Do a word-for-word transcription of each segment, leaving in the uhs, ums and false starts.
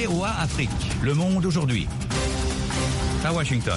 V O A Afrique. Le monde aujourd'hui. À Washington.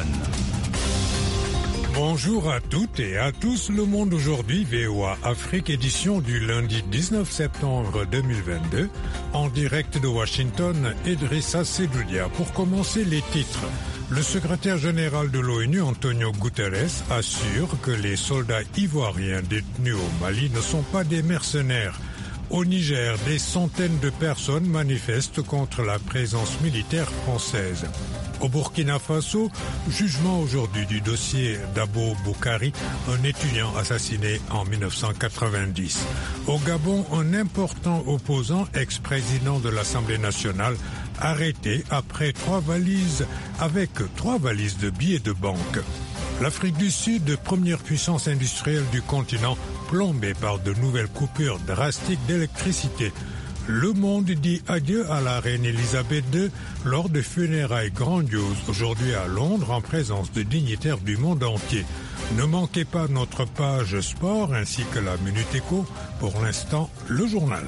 Bonjour à toutes et à tous, le monde aujourd'hui, V O A Afrique, édition du lundi dix-neuf septembre deux mille vingt-deux, en direct de Washington, Idrissa Sedoudia. Pour commencer, les titres. Le secrétaire général de l'ONU, Antonio Guterres, assure que les soldats ivoiriens détenus au Mali ne sont pas des mercenaires. Au Niger, des centaines de personnes manifestent contre la présence militaire française. Au Burkina Faso, jugement aujourd'hui du dossier d'Abo Boukari, un étudiant assassiné en mille neuf cent quatre-vingt-dix. Au Gabon, un important opposant, ex-président de l'Assemblée nationale, arrêté après trois valises, avec trois valises de billets de banque. L'Afrique du Sud, première puissance industrielle du continent, plombée par de nouvelles coupures drastiques d'électricité. Le monde dit adieu à la reine Elisabeth deux lors de funérailles grandioses aujourd'hui à Londres en présence de dignitaires du monde entier. Ne manquez pas notre page sport ainsi que la Minute Éco. Pour l'instant, le journal.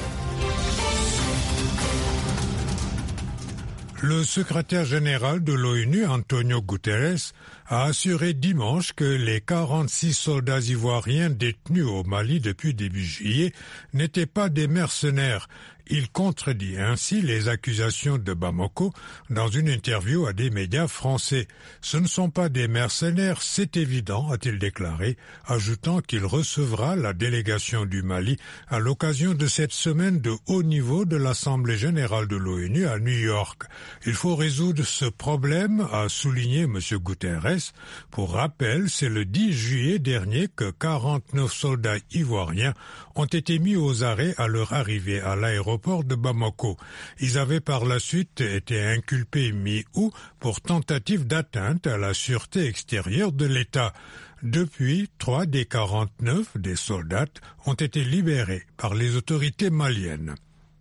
Le secrétaire général de l'ONU, Antonio Guterres, a assuré dimanche que les quarante-six soldats ivoiriens détenus au Mali depuis début juillet n'étaient pas des mercenaires. Il contredit ainsi les accusations de Bamako dans une interview à des médias français. Ce ne sont pas des mercenaires, c'est évident, a-t-il déclaré, ajoutant qu'il recevra la délégation du Mali à l'occasion de cette semaine de haut niveau de l'Assemblée générale de l'ONU à New York. Il faut résoudre ce problème, a souligné M. Guterres. Pour rappel, c'est le dix juillet dernier que quarante-neuf soldats ivoiriens ont été mis aux arrêts à leur arrivée à l'aéroport de Bamako. Ils avaient par la suite été inculpés mi-août pour tentative d'atteinte à la sûreté extérieure de l'État. Depuis, trois des quarante-neuf des soldats ont été libérés par les autorités maliennes.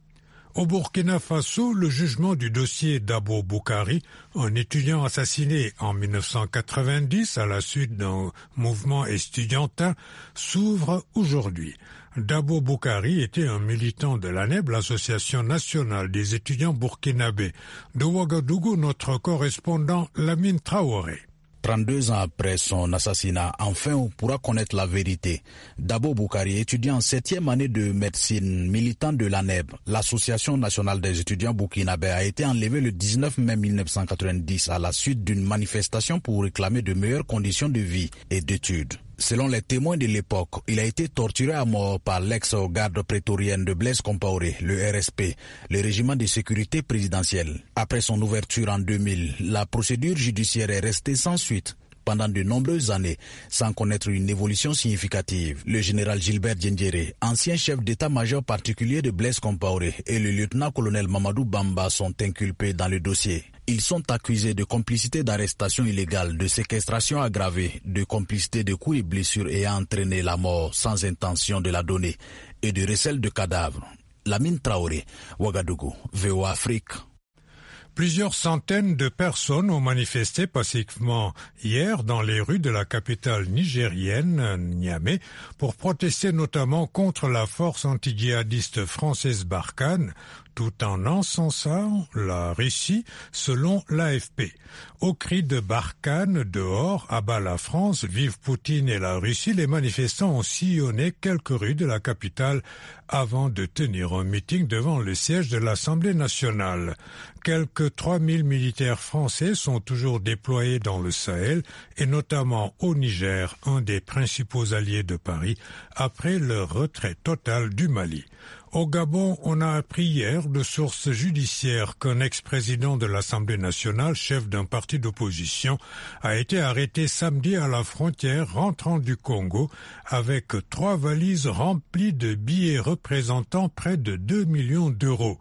Au Burkina Faso, le jugement du dossier d'Abo Boukari, un étudiant assassiné en mille neuf cent quatre-vingt-dix à la suite d'un mouvement estudiantin, s'ouvre aujourd'hui. Dabo Boukari était un militant de l'A N E B, l'Association nationale des étudiants burkinabés. De Ouagadougou, notre correspondant Lamine Traoré. trente-deux ans après son assassinat, enfin on pourra connaître la vérité. Dabo Boukari, étudiant en septième année de médecine, militant de l'A N E B, l'Association nationale des étudiants burkinabés, a été enlevé le dix-neuf mai mille neuf cent quatre-vingt-dix à la suite d'une manifestation pour réclamer de meilleures conditions de vie et d'études. Selon les témoins de l'époque, il a été torturé à mort par l'ex-garde prétorienne de Blaise Compaoré, le R S P, le régiment de sécurité présidentielle. Après son ouverture en deux mille, la procédure judiciaire est restée sans suite pendant de nombreuses années, sans connaître une évolution significative. Le général Gilbert Diendéré, ancien chef d'état-major particulier de Blaise Compaoré, et le lieutenant-colonel Mamadou Bamba sont inculpés dans le dossier. Ils sont accusés de complicité d'arrestation illégale, de séquestration aggravée, de complicité de coups et blessures ayant entraîné la mort sans intention de la donner et de recel de cadavres. Lamine Traoré, Ouagadougou, V O A Afrique. Plusieurs centaines de personnes ont manifesté pacifiquement hier dans les rues de la capitale nigérienne, Niamey, pour protester notamment contre la force anti-djihadiste française Barkhane, tout en encensant la Russie, selon l'A F P. Au cri de Barkhane, dehors, à bas la France, vive Poutine et la Russie, les manifestants ont sillonné quelques rues de la capitale avant de tenir un meeting devant le siège de l'Assemblée nationale. Quelques trois mille militaires français sont toujours déployés dans le Sahel et notamment au Niger, un des principaux alliés de Paris, après leur retrait total du Mali. Au Gabon, on a appris hier de sources judiciaires qu'un ex-président de l'Assemblée nationale, chef d'un parti d'opposition, a été arrêté samedi à la frontière rentrant du Congo avec trois valises remplies de billets représentant près de deux millions d'euros.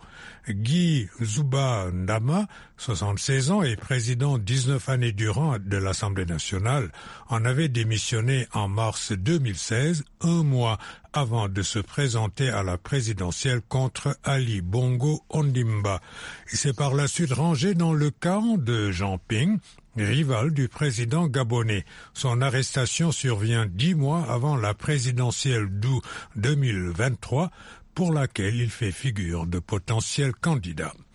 Guy Zuba Ndama, soixante-seize ans et président dix-neuf années durant de l'Assemblée nationale, en avait démissionné en mars deux mille seize, un mois avant de se présenter à la présidentielle contre Ali Bongo Ondimba. Il s'est par la suite rangé dans le camp de Jean Ping, rival du président gabonais. Son arrestation survient dix mois avant la présidentielle d'août deux mille vingt-trois, pour laquelle il fait figure de potentiel candidat.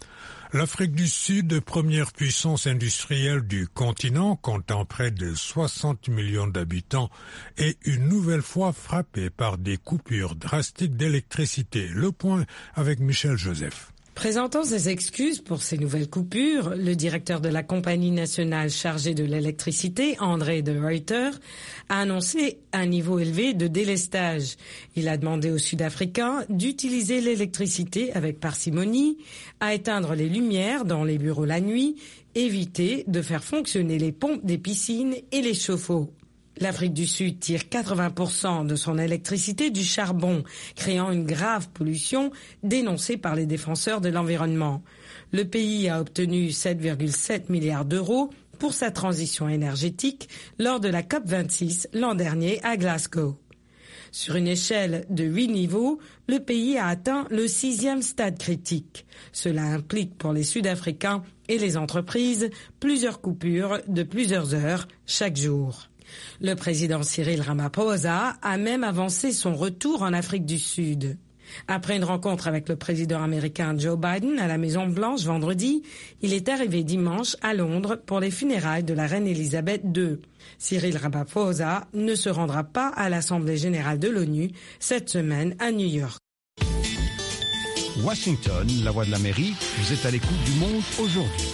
L'Afrique du Sud, première puissance industrielle du continent, comptant près de soixante millions d'habitants, est une nouvelle fois frappée par des coupures drastiques d'électricité. Le point avec Michel Joseph. Présentant ses excuses pour ces nouvelles coupures, le directeur de la compagnie nationale chargée de l'électricité, André de Ruyter, a annoncé un niveau élevé de délestage. Il a demandé aux Sud-Africains d'utiliser l'électricité avec parcimonie, à éteindre les lumières dans les bureaux la nuit, éviter de faire fonctionner les pompes des piscines et les chauffe-eau. L'Afrique du Sud tire quatre-vingts pour cent de son électricité du charbon, créant une grave pollution dénoncée par les défenseurs de l'environnement. Le pays a obtenu sept virgule sept milliards d'euros pour sa transition énergétique lors de la COP vingt-six l'an dernier à Glasgow. Sur une échelle de huit niveaux, le pays a atteint le sixième stade critique. Cela implique pour les Sud-Africains et les entreprises plusieurs coupures de plusieurs heures chaque jour. Le président Cyril Ramaphosa a même avancé son retour en Afrique du Sud. Après une rencontre avec le président américain Joe Biden à la Maison-Blanche vendredi, il est arrivé dimanche à Londres pour les funérailles de la reine Elisabeth deux. Cyril Ramaphosa ne se rendra pas à l'Assemblée générale de l'ONU cette semaine à New York. Washington, la voix de l'Amérique, vous êtes à l'écoute du Monde aujourd'hui.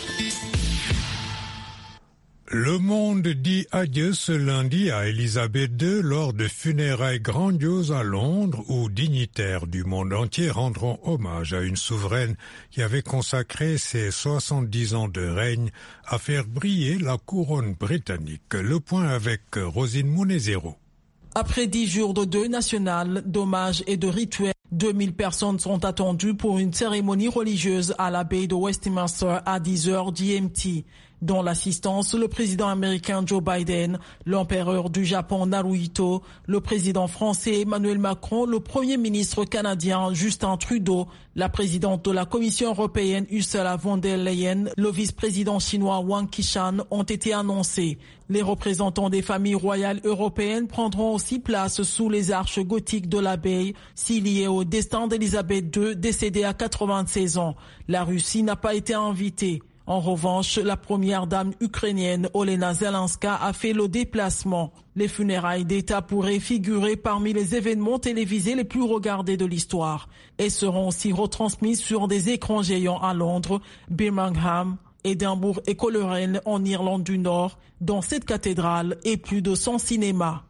Le monde dit adieu ce lundi à Elisabeth deux lors de funérailles grandioses à Londres où dignitaires du monde entier rendront hommage à une souveraine qui avait consacré ses soixante-dix ans de règne à faire briller la couronne britannique. Le point avec Rosine Mounezero. Après dix jours de deuil national, d'hommage et de rituels, deux mille personnes sont attendues pour une cérémonie religieuse à l'abbaye de Westminster à dix heures G M T. Dont l'assistance, le président américain Joe Biden, l'empereur du Japon Naruhito, le président français Emmanuel Macron, le premier ministre canadien Justin Trudeau, la présidente de la Commission européenne Ursula von der Leyen, le vice-président chinois Wang Qishan ont été annoncés. Les représentants des familles royales européennes prendront aussi place sous les arches gothiques de l'abbaye, si liées au destin d'Elisabeth deux, décédée à quatre-vingt-seize ans. La Russie n'a pas été invitée. En revanche, la première dame ukrainienne Olena Zelenska a fait le déplacement. Les funérailles d'État pourraient figurer parmi les événements télévisés les plus regardés de l'histoire et seront aussi retransmises sur des écrans géants à Londres, Birmingham, Édimbourg et Coleraine en Irlande du Nord, dans cette cathédrale et plus de cent cinémas.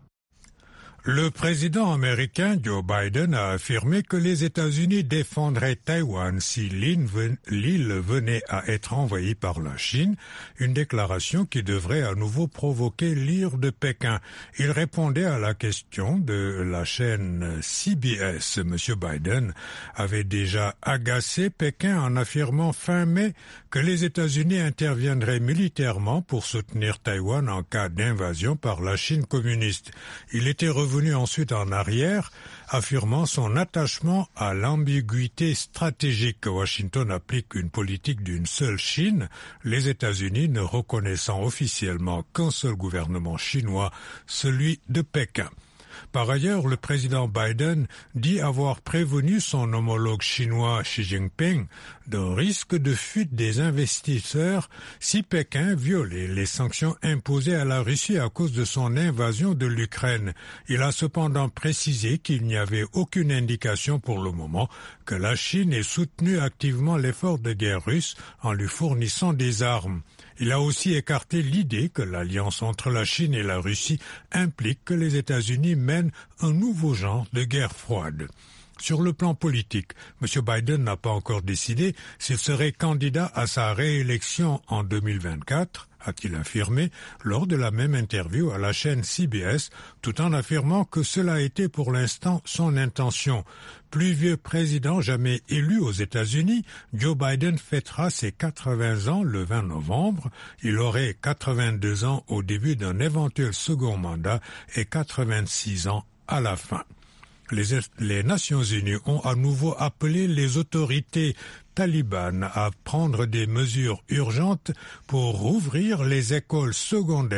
Le président américain Joe Biden a affirmé que les États-Unis défendraient Taïwan si l'île venait à être envahie par la Chine, une déclaration qui devrait à nouveau provoquer l'ire de Pékin. Il répondait à la question de la chaîne C B S. Monsieur Biden avait déjà agacé Pékin en affirmant fin mai que les États-Unis interviendraient militairement pour soutenir Taïwan en cas d'invasion par la Chine communiste. Il était revenu Revenu ensuite en arrière, affirmant son attachement à l'ambiguïté stratégique. Washington applique une politique d'une seule Chine, les États-Unis ne reconnaissant officiellement qu'un seul gouvernement chinois, celui de Pékin. Par ailleurs, le président Biden dit avoir prévenu son homologue chinois Xi Jinping d'un risque de fuite des investisseurs si Pékin violait les sanctions imposées à la Russie à cause de son invasion de l'Ukraine. Il a cependant précisé qu'il n'y avait aucune indication pour le moment que la Chine ait soutenu activement l'effort de guerre russe en lui fournissant des armes. Il a aussi écarté l'idée que l'alliance entre la Chine et la Russie implique que les États-Unis mènent un nouveau genre de guerre froide. Sur le plan politique, M. Biden n'a pas encore décidé s'il serait candidat à sa réélection en deux mille vingt-quatre, a-t-il affirmé lors de la même interview à la chaîne C B S, tout en affirmant que cela était pour l'instant son intention. Plus vieux président jamais élu aux États-Unis, Joe Biden fêtera ses quatre-vingts ans le vingt novembre. Il aurait quatre-vingt-deux ans au début d'un éventuel second mandat et quatre-vingt-six ans à la fin. Les, les Nations Unies ont à nouveau appelé les autorités talibanes à prendre des mesures urgentes pour rouvrir les écoles secondaires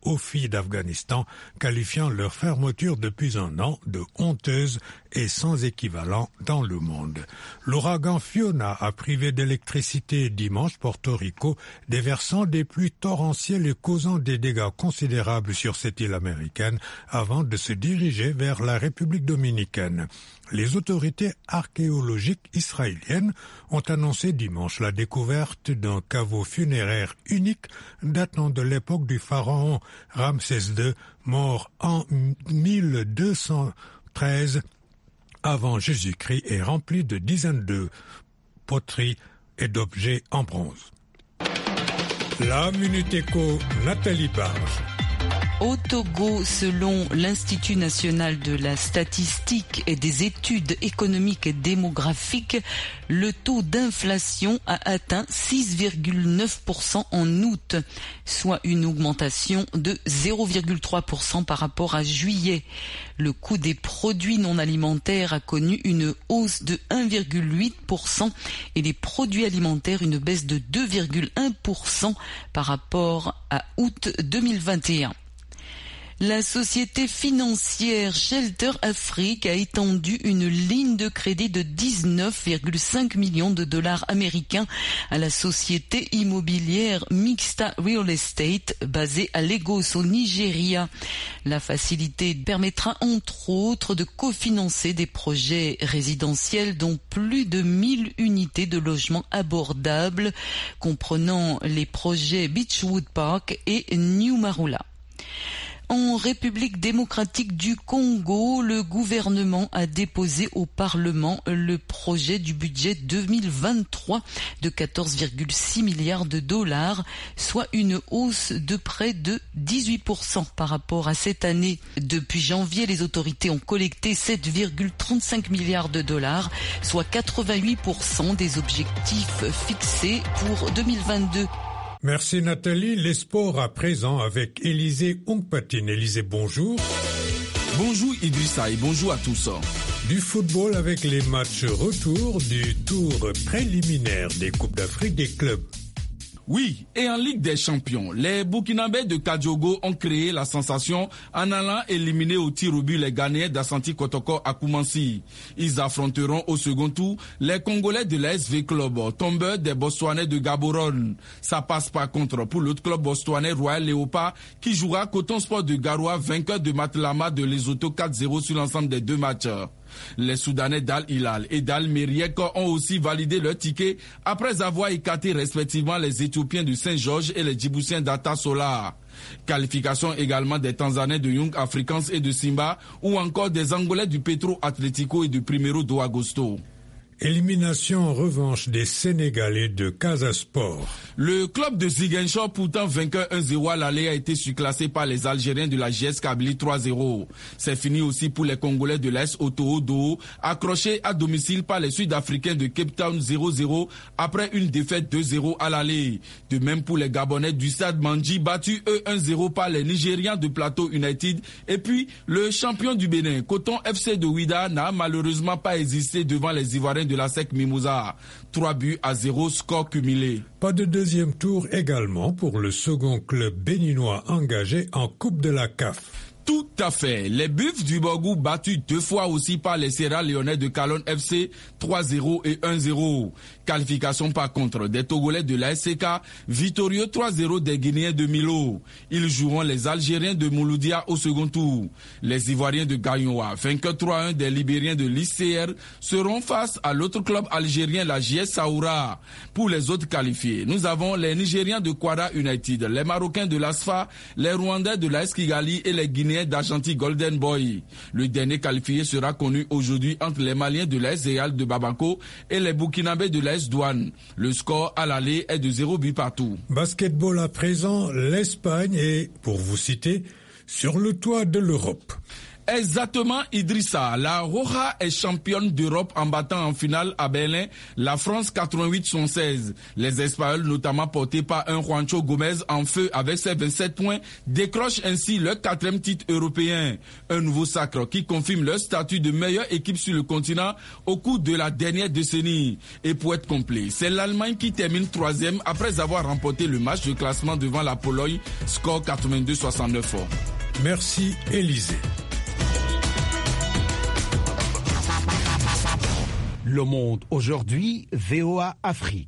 aux filles d'Afghanistan, qualifiant leur fermeture depuis un an de honteuse et sans équivalent dans le monde. L'ouragan Fiona a privé d'électricité dimanche Porto Rico, déversant des pluies torrentielles et causant des dégâts considérables sur cette île américaine avant de se diriger vers la République dominicaine. Les autorités archéologiques israéliennes ont annoncé dimanche la découverte d'un caveau funéraire unique datant de l'époque du pharaon Ramsès deux, mort en mille deux cent treize avant Jésus-Christ et rempli de dizaines de poteries et d'objets en bronze. La Minute Éco, Nathalie Barge. Au Togo, selon l'Institut national de la statistique et des études économiques et démographiques, le taux d'inflation a atteint six virgule neuf pour cent en août, soit une augmentation de zéro virgule trois pour cent par rapport à juillet. Le coût des produits non alimentaires a connu une hausse de un virgule huit pour cent et les produits alimentaires une baisse de deux virgule un pour cent par rapport à août deux mille vingt et un. La société financière Shelter Afrique a étendu une ligne de crédit de dix-neuf virgule cinq millions de dollars américains à la société immobilière Mixta Real Estate basée à Lagos au Nigeria. La facilité permettra entre autres de cofinancer des projets résidentiels dont plus de mille unités de logements abordables comprenant les projets Beachwood Park et New Marula. En République démocratique du Congo, le gouvernement a déposé au Parlement le projet du budget deux mille vingt-trois de quatorze virgule six milliards de dollars, soit une hausse de près de dix-huit pour cent par rapport à cette année. Depuis janvier, les autorités ont collecté sept virgule trente-cinq milliards de dollars, soit quatre-vingt-huit pour cent des objectifs fixés pour deux mille vingt-deux. Merci Nathalie. Les sports à présent avec Élisée Ongpatine. Élisée, bonjour. Bonjour Idrissa et bonjour à tous. Du football avec les matchs retour du tour préliminaire des Coupes d'Afrique des clubs. Oui, et en Ligue des Champions, les Burkinabés de Kadiogo ont créé la sensation en allant éliminer au tir au but les Ghanéens d'Assanti Kotoko à Koumansi. Ils affronteront au second tour les Congolais de l'A S V Club, tombeurs des Botswanais de Gaborone. Ça passe par contre pour l'autre club botswanais Royal Léopard qui jouera Coton Sport de Garoua, vainqueur de Matlama de Lesotho quatre zéro sur l'ensemble des deux matchs. Les Soudanais d'Al Hilal et d'Al Meriek ont aussi validé leur ticket après avoir écarté respectivement les Éthiopiens de Saint-Georges et les Djiboutiens d'Ata Solar. Qualification également des Tanzaniens de Young Africans et de Simba ou encore des Angolais du Petro Atlético et du Primero do Agosto. Élimination en revanche des Sénégalais de Casa Sport. Le club de Ziguinchor, pourtant vainqueur un zéro à l'aller, a été surclassé par les Algériens de la G S Kabylie trois zéro. C'est fini aussi pour les Congolais de l'A S Oto-Odo, accrochés à domicile par les Sud-Africains de Cape Town zéro zéro après une défaite deux zéro à l'aller. De même pour les Gabonais du Stade Mandji, battus eux un zéro par les Nigérians de Plateau United. Et puis, le champion du Bénin, Coton F C de Ouida, n'a malheureusement pas existé devant les Ivoiriens de la S E C Mimouza. trois buts à zéro, score cumulé. Pas de deuxième tour également pour le second club béninois engagé en Coupe de la C A F. Tout à fait. Les Buffs du Borgou battus deux fois aussi par les Sierra Léonais de Calonne F C trois zéro et un zéro. Qualification par contre des Togolais de l'A S C K, victorieux trois zéro des Guinéens de Milo. Ils joueront les Algériens de Mouloudia au second tour. Les Ivoiriens de Gagnoa, vainqueurs trois un des Libériens de l'I C R, seront face à l'autre club algérien, la J S Saoura. Pour les autres qualifiés, nous avons les Nigériens de Kwara United, les Marocains de l'Asfa, les Rwandais de l'A S Kigali et les Guinéens d'Argentine Golden Boy. Le dernier qualifié sera connu aujourd'hui entre les Maliens de l'A S Real de Bamako et les Burkinabés de l'A S Douane. Le score à l'aller est de zéro but partout. Basketball à présent, l'Espagne est, pour vous citer, sur le toit de l'Europe. Exactement, Idrissa. La Roja est championne d'Europe en battant en finale à Berlin la France quatre-vingt-huit soixante-seize. Les Espagnols, notamment portés par un Juancho Gomez en feu avec ses vingt-sept points, décrochent ainsi leur quatrième titre européen. Un nouveau sacre qui confirme leur statut de meilleure équipe sur le continent au cours de la dernière décennie. Et pour être complet, c'est l'Allemagne qui termine troisième après avoir remporté le match de classement devant la Pologne, score quatre-vingt-deux soixante-neuf. Merci Élisée. Le Monde aujourd'hui, V O A Afrique.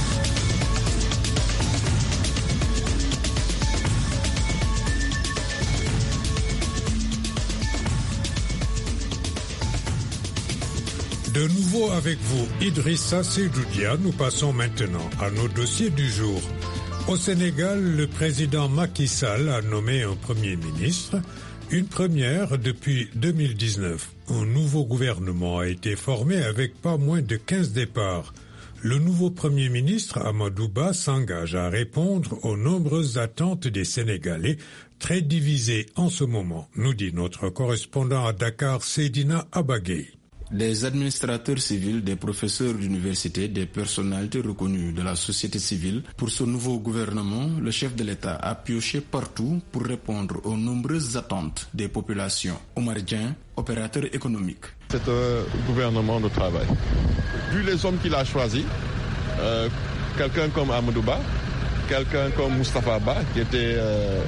De nouveau avec vous, Idrissa Seydoudia, nous passons maintenant à nos dossiers du jour. Au Sénégal, le président Macky Sall a nommé un premier ministre, une première depuis deux mille dix-neuf. Un nouveau gouvernement a été formé avec pas moins de quinze départs. Le nouveau Premier ministre, Amadou Ba, s'engage à répondre aux nombreuses attentes des Sénégalais, très divisés en ce moment, nous dit notre correspondant à Dakar, Seydina Abagay. Des administrateurs civils, des professeurs d'université, des personnalités reconnues de la société civile. Pour ce nouveau gouvernement, le chef de l'État a pioché partout pour répondre aux nombreuses attentes des populations. Omar Dien, opérateur économique. C'est un gouvernement de travail. Vu les hommes qu'il a choisis, euh, quelqu'un comme Amadou Ba, quelqu'un comme Moustapha Ba, qui était euh,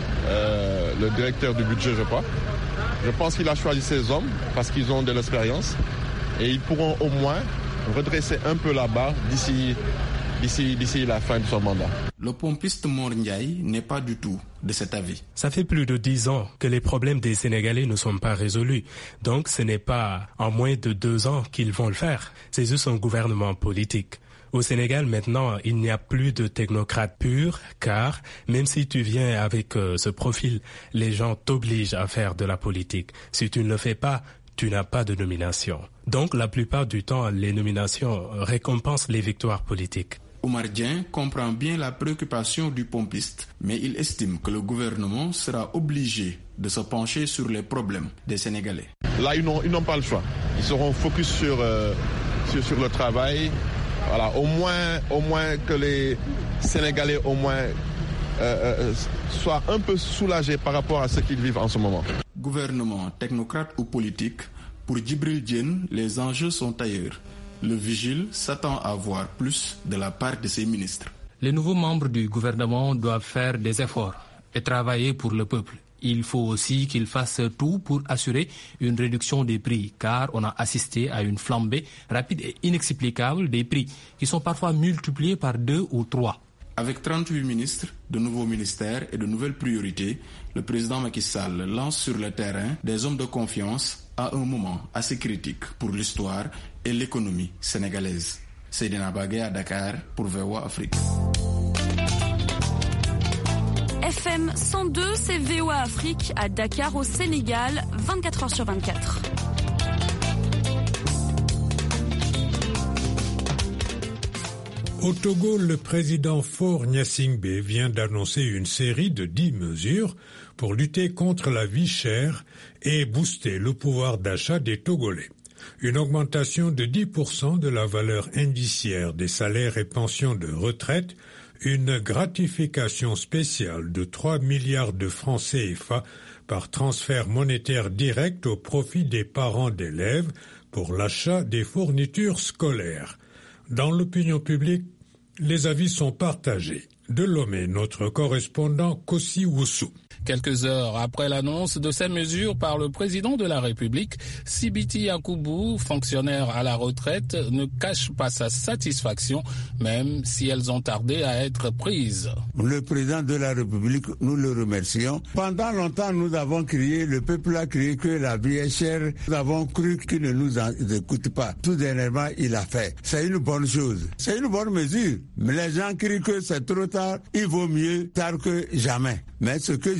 euh, le directeur du budget, je crois. Je pense qu'il a choisi ces hommes parce qu'ils ont de l'expérience et ils pourront au moins redresser un peu la barre d'ici, d'ici, d'ici la fin de son mandat. Le pompiste Mor Ndiaye n'est pas du tout de cet avis. Ça fait plus de dix ans que les problèmes des Sénégalais ne sont pas résolus. Donc ce n'est pas en moins de deux ans qu'ils vont le faire. C'est juste un gouvernement politique. Au Sénégal, maintenant, il n'y a plus de technocrates purs, car même si tu viens avec euh, ce profil, les gens t'obligent à faire de la politique. Si tu ne le fais pas, tu n'as pas de nomination. Donc, la plupart du temps, les nominations récompensent les victoires politiques. Omar Dien comprend bien la préoccupation du pompiste, mais il estime que le gouvernement sera obligé de se pencher sur les problèmes des Sénégalais. Là, ils n'ont, ils n'ont pas le choix. Ils seront focus sur, euh, sur, sur le travail. Voilà, au moins, au moins que les Sénégalais au moins euh, euh, soient un peu soulagés par rapport à ce qu'ils vivent en ce moment. Gouvernement, technocrate ou politique, pour Djibril Diène, les enjeux sont ailleurs. Le vigile s'attend à voir plus de la part de ses ministres. Les nouveaux membres du gouvernement doivent faire des efforts et travailler pour le peuple. Il faut aussi qu'ils fassent tout pour assurer une réduction des prix, car on a assisté à une flambée rapide et inexplicable des prix, qui sont parfois multipliés par deux ou trois. Avec trente-huit ministres, de nouveaux ministères et de nouvelles priorités, le président Macky Sall lance sur le terrain des hommes de confiance à un moment assez critique pour l'histoire et l'économie sénégalaise. Seydina Bagay à Dakar pour V O A Afrique. F M cent deux, c'est V O A Afrique à Dakar au Sénégal, vingt-quatre heures sur vingt-quatre. Au Togo, le président Faure Gnassingbé vient d'annoncer une série de dix mesures pour lutter contre la vie chère et booster le pouvoir d'achat des Togolais. Une augmentation de dix pour cent de la valeur indiciaire des salaires et pensions de retraite, une gratification spéciale de trois milliards de francs C F A par transfert monétaire direct au profit des parents d'élèves pour l'achat des fournitures scolaires. Dans l'opinion publique, les avis sont partagés. De Lomé, notre correspondant Kossi Woussou. Quelques heures après l'annonce de ces mesures par le président de la République, Sibiti Yakubu, fonctionnaire à la retraite, ne cache pas sa satisfaction, même si elles ont tardé à être prises. Le président de la République, nous le remercions. Pendant longtemps, nous avons crié, le peuple a crié que la vie est chère. Nous avons cru qu'il ne nous écoute pas. Tout dernièrement, il a fait. C'est une bonne chose. C'est une bonne mesure. Mais les gens crient que c'est trop tard. Il vaut mieux tard que jamais. Mais ce que je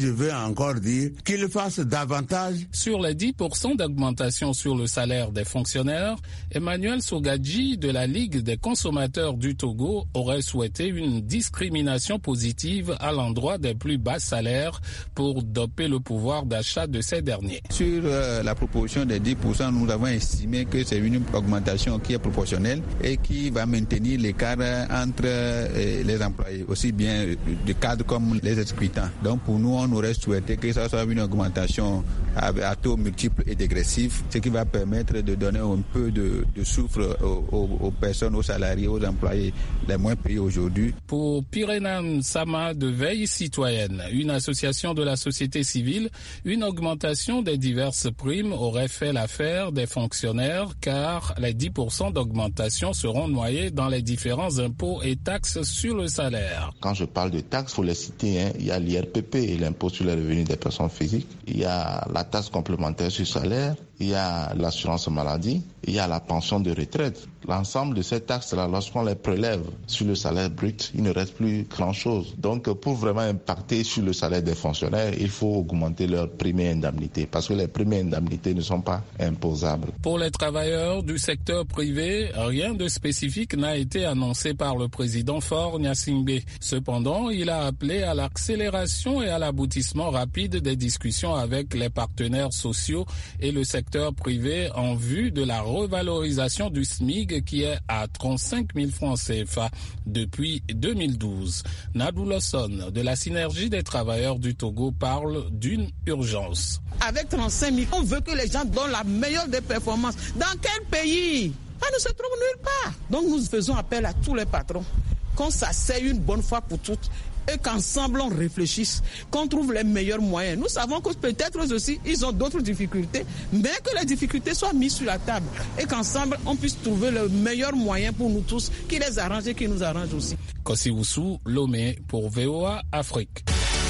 je veux encore dire qu'ils fassent davantage. Sur les dix pour cent d'augmentation sur le salaire des fonctionnaires, Emmanuel Sogadji de la Ligue des consommateurs du Togo aurait souhaité une discrimination positive à l'endroit des plus bas salaires pour doper le pouvoir d'achat de ces derniers. Sur euh, la proposition des dix pour cent, nous avons estimé que c'est une augmentation qui est proportionnelle et qui va maintenir l'écart entre euh, les employés, aussi bien de cadres comme les exploitants. Donc pour nous, on aurait souhaité que ça soit une augmentation à, à taux multiples et dégressifs, ce qui va permettre de donner un peu de, de souffle aux, aux, aux personnes, aux salariés, aux employés les moins payés aujourd'hui. Pour Pirenam Sama de Veille Citoyenne, une association de la société civile, une augmentation des diverses primes aurait fait l'affaire des fonctionnaires car les dix pour cent d'augmentation seront noyés dans les différents impôts et taxes sur le salaire. Quand je parle de taxes, il faut les citer, hein. Il y a l'I R P P, l'impôt sur les revenus des personnes physiques, il y a la taxe complémentaire sur salaire, il y a l'assurance maladie, il y a la pension de retraite. L'ensemble de ces taxes-là, lorsqu'on les prélève sur le salaire brut, il ne reste plus grand-chose. Donc, pour vraiment impacter sur le salaire des fonctionnaires, il faut augmenter leurs primes et indemnités, parce que les primes et indemnités ne sont pas imposables. Pour les travailleurs du secteur privé, rien de spécifique n'a été annoncé par le président Faure Gnassingbé. Cependant, il a appelé à l'accélération et à l'aboutissement rapide des discussions avec les partenaires sociaux et le secteur privé en vue de la revalorisation du S M I G qui est à trente-cinq mille francs C F A depuis deux mille douze. Nadou Lawson de la Synergie des travailleurs du Togo parle d'une urgence. Avec trente-cinq mille, on veut que les gens donnent la meilleure des performances. Dans quel pays? Ça ne se trouve nulle part. Donc nous faisons appel à tous les patrons qu'on s'asseye une bonne fois pour toutes et qu'ensemble on réfléchisse, qu'on trouve les meilleurs moyens. Nous savons que peut-être eux aussi, ils ont d'autres difficultés, mais que les difficultés soient mises sur la table et qu'ensemble on puisse trouver le meilleur moyen pour nous tous, qui les arrange et qui nous arrange aussi. Kossi Oussou, Lomé pour V O A Afrique.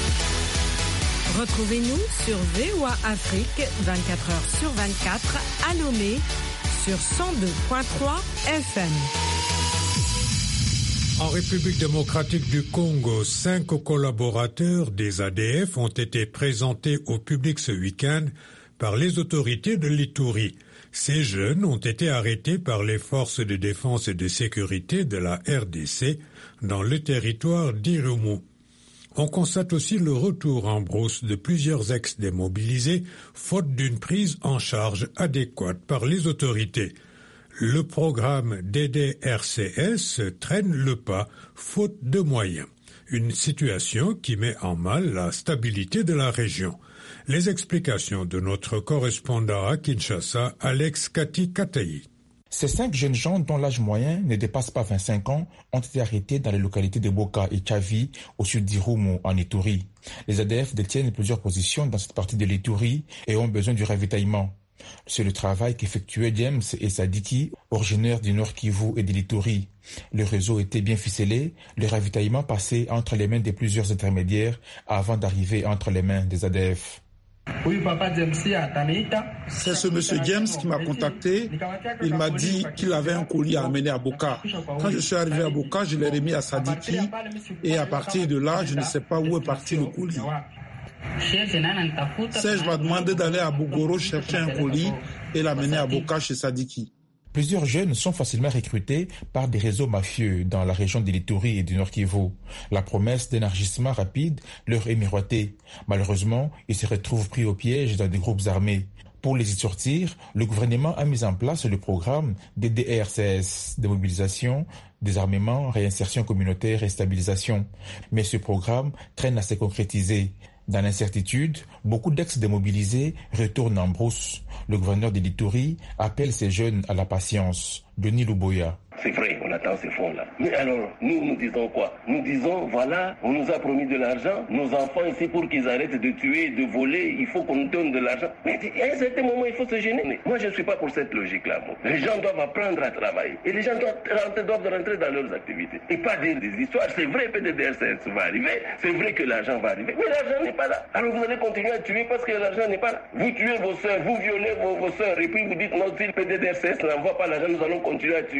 Retrouvez-nous sur V O A Afrique vingt-quatre heures sur vingt-quatre à Lomé sur cent deux virgule trois F M. En République démocratique du Congo, cinq collaborateurs des A D F ont été présentés au public ce week-end par les autorités de l'Ituri. Ces jeunes ont été arrêtés par les forces de défense et de sécurité de la R D C dans le territoire d'Irumu. On constate aussi le retour en brousse de plusieurs ex-démobilisés, faute d'une prise en charge adéquate par les autorités. Le programme D D R C S traîne le pas, faute de moyens. Une situation qui met en mal la stabilité de la région. Les explications de notre correspondant à Kinshasa, Alex Kati Katayi. Ces cinq jeunes gens dont l'âge moyen ne dépasse pas vingt-cinq ans ont été arrêtés dans les localités de Boka et Tchavi au sud d'Irumu en Ituri. Les A D F détiennent plusieurs positions dans cette partie de l'Ituri et ont besoin du ravitaillement. C'est le travail qu'effectuaient James et Sadiki, originaires du Nord Kivu et de l'Ituri. Le réseau était bien ficelé, le ravitaillement passait entre les mains de plusieurs intermédiaires avant d'arriver entre les mains des A D F. C'est ce monsieur James qui m'a contacté. Il m'a dit qu'il avait un colis à amener à Boka. Quand je suis arrivé à Boka, je l'ai remis à Sadiki et à partir de là, je ne sais pas où est parti le colis. Serge m'a demandé d'aller à Bougoro chercher un colis et l'amener à Boka chez Sadiki. Plusieurs jeunes sont facilement recrutés par des réseaux mafieux dans la région de l'Ituri et du Nord Kivu. La promesse d'élargissement rapide leur est miroitée. Malheureusement, ils se retrouvent pris au piège dans des groupes armés. Pour les y sortir, le gouvernement a mis en place le programme D D R C S, démobilisation, désarmement, réinsertion communautaire et stabilisation. Mais ce programme traîne à se concrétiser. Dans l'incertitude, beaucoup d'ex-démobilisés retournent en brousse. Le gouverneur de l'Ituri appelle ces jeunes à la patience. Denis Luboya. C'est vrai, on attend ces fonds-là. Mais alors, nous, nous disons quoi? Nous disons, voilà, on nous a promis de l'argent. Nos enfants ici, pour qu'ils arrêtent de tuer, de voler, il faut qu'on nous donne de l'argent. Mais à un certain moment, il faut se gêner. Mais moi, je ne suis pas pour cette logique-là. Moi. Les gens doivent apprendre à travailler. Et les gens doivent rentrer, doivent rentrer dans leurs activités. Et pas dire des histoires. C'est vrai que P D D R C S va arriver. C'est vrai que l'argent va arriver. Mais l'argent n'est pas là. Alors vous allez continuer à tuer parce que l'argent n'est pas là. Vous tuez vos soeurs, vous violez vos, vos soeurs. Et puis vous dites, non, si le P D D R C S n'envoie pas l'argent, nous allons continuer à tuer, à violer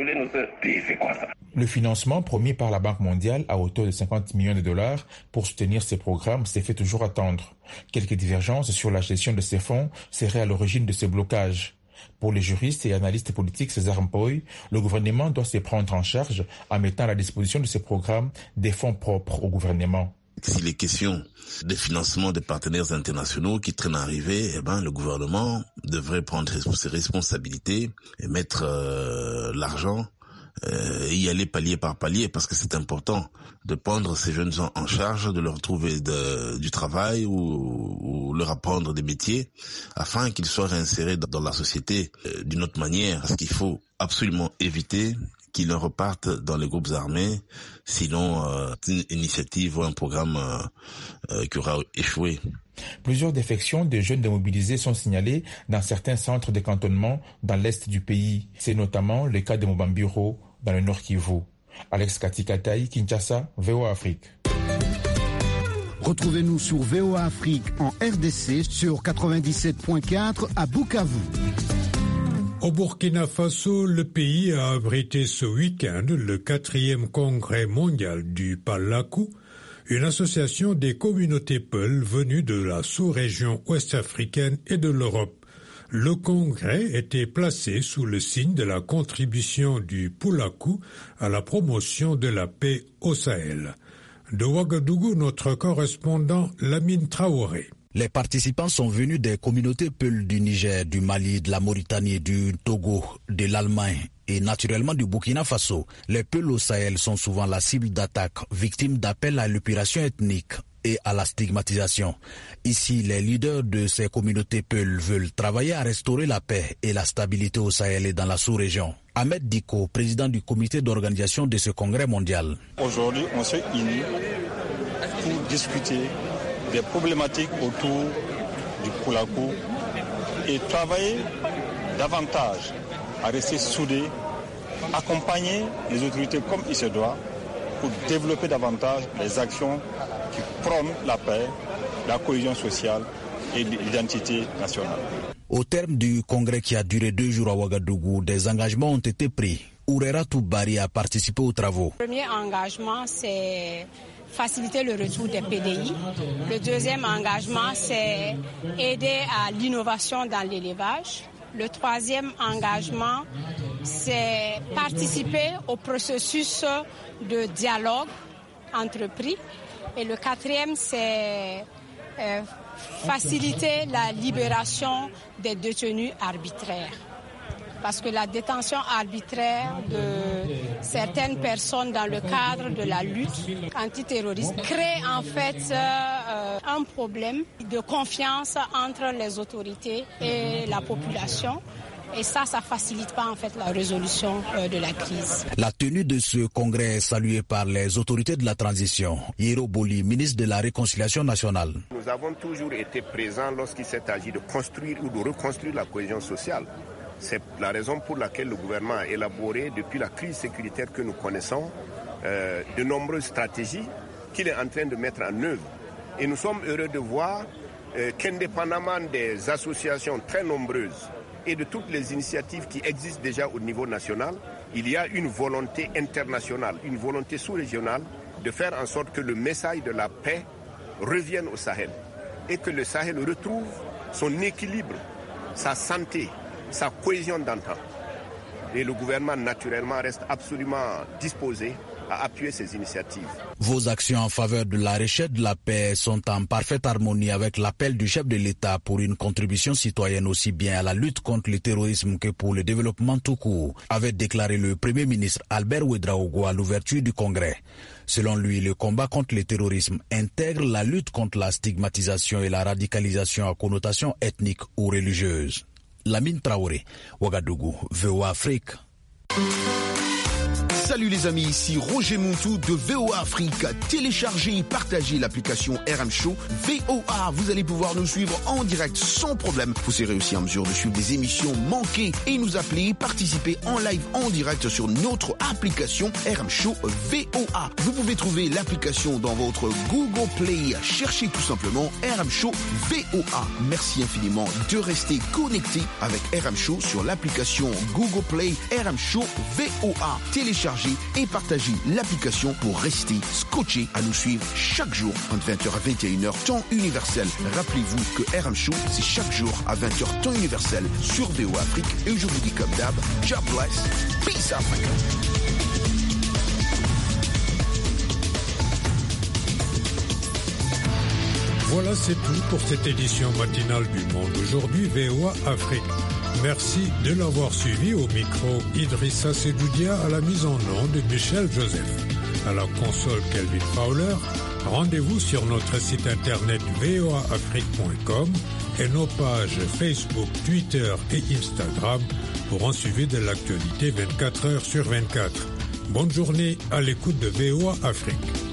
violer nos sœurs. Puis c'est quoi ça? Le financement promis par la Banque mondiale à hauteur de cinquante millions de dollars pour soutenir ces programmes s'est fait toujours attendre. Quelques divergences sur la gestion de ces fonds seraient à l'origine de ces blocages. Pour les juristes et analystes politiques César Mpoy, le gouvernement doit se prendre en charge en mettant à la disposition de ces programmes des fonds propres au gouvernement. S'il est question de financement des partenaires internationaux qui traînent à arriver, eh ben, le gouvernement devrait prendre ses responsabilités et mettre euh, l'argent euh, et y aller palier par palier, parce que c'est important de prendre ces jeunes gens en charge, de leur trouver de, du travail ou, ou leur apprendre des métiers afin qu'ils soient réinsérés dans la société euh, d'une autre manière. Parce qu'il faut absolument éviter qu'ils ne repartent dans les groupes armés, sinon euh, une initiative ou un programme euh, euh, qui aura échoué. Plusieurs défections de jeunes démobilisés sont signalées dans certains centres de cantonnement dans l'est du pays. C'est notamment le cas de Mobambiro dans le Nord Kivu. Alex Katikataï, Kinshasa, V O A Afrique. Retrouvez-nous sur V O A Afrique en R D C sur quatre-vingt-dix-sept point quatre à Bukavu. Au Burkina Faso, le pays a abrité ce week-end le quatrième congrès mondial du Palakou, une association des communautés Peul venues de la sous-région ouest-africaine et de l'Europe. Le congrès était placé sous le signe de la contribution du Palakou à la promotion de la paix au Sahel. De Ouagadougou, notre correspondant Lamine Traoré. Les participants sont venus des communautés Peul du Niger, du Mali, de la Mauritanie, du Togo, de l'Allemagne et naturellement du Burkina Faso. Les Peul au Sahel sont souvent la cible d'attaques, victimes d'appels à l'épuration ethnique et à la stigmatisation. Ici, les leaders de ces communautés Peul veulent travailler à restaurer la paix et la stabilité au Sahel et dans la sous-région. Ahmed Diko, président du comité d'organisation de ce congrès mondial. Aujourd'hui, on s'est unis pour discuter des problématiques autour du Palakou et travailler davantage à rester soudés, accompagner les autorités comme il se doit pour développer davantage les actions qui prônent la paix, la cohésion sociale et l'identité nationale. Au terme du congrès qui a duré deux jours à Ouagadougou, des engagements ont été pris. Ourera Toubari a participé aux travaux. Le premier engagement, c'est faciliter le retour des P D I. Le deuxième engagement, c'est aider à l'innovation dans l'élevage. Le troisième engagement, c'est participer au processus de dialogue entrepris. Et le quatrième, c'est euh, faciliter la libération des détenus arbitraires. Parce que la détention arbitraire de certaines personnes dans le cadre de la lutte antiterroriste crée en fait euh, un problème de confiance entre les autorités et la population. Et ça, ça ne facilite pas en fait la résolution euh, de la crise. La tenue de ce congrès est saluée par les autorités de la transition. Yero Boli, ministre de la Réconciliation nationale. Nous avons toujours été présents lorsqu'il s'est agi de construire ou de reconstruire la cohésion sociale. C'est la raison pour laquelle le gouvernement a élaboré, depuis la crise sécuritaire que nous connaissons, euh, de nombreuses stratégies qu'il est en train de mettre en œuvre. Et nous sommes heureux de voir euh, qu'indépendamment des associations très nombreuses et de toutes les initiatives qui existent déjà au niveau national, il y a une volonté internationale, une volonté sous-régionale de faire en sorte que le message de la paix revienne au Sahel et que le Sahel retrouve son équilibre, sa santé, sa cohésion d'antan. Et le gouvernement, naturellement, reste absolument disposé à appuyer ces initiatives. Vos actions en faveur de la recherche de la paix sont en parfaite harmonie avec l'appel du chef de l'État pour une contribution citoyenne aussi bien à la lutte contre le terrorisme que pour le développement tout court, avait déclaré le Premier ministre Albert Ouedraogo à l'ouverture du Congrès. Selon lui, le combat contre le terrorisme intègre la lutte contre la stigmatisation et la radicalisation à connotation ethnique ou religieuse. Lamine Traoré, Ouagadougou, V O A Afrique. Salut les amis, ici Roger Montou de V O A Afrique. Téléchargez et partagez l'application R M Show V O A. Vous allez pouvoir nous suivre en direct sans problème. Vous serez aussi en mesure de suivre des émissions manquées et nous appeler, participer en live en direct sur notre application R M Show V O A. Vous pouvez trouver l'application dans votre Google Play. Cherchez tout simplement R M Show V O A. Merci infiniment de rester connecté avec R M Show sur l'application Google Play R M Show V O A. Téléchargez et partagez l'application pour rester scotché à nous suivre chaque jour entre vingt heures à vingt et une heures temps universel. Rappelez-vous que R M Show, c'est chaque jour à vingt heures temps universel sur V O A Afrique. Et je vous dis comme d'hab, God bless, peace Africa. Voilà, c'est tout pour cette édition matinale du Monde aujourd'hui V O A Afrique. Merci de l'avoir suivi. Au micro, Idrissa Sedoudia, à la mise en onde de Michel Joseph. À la console, Kelvin Fowler. Rendez-vous sur notre site internet v o a afrique point com et nos pages Facebook, Twitter et Instagram pour en suivre de l'actualité vingt-quatre heures sur vingt-quatre. Bonne journée à l'écoute de V O A Afrique.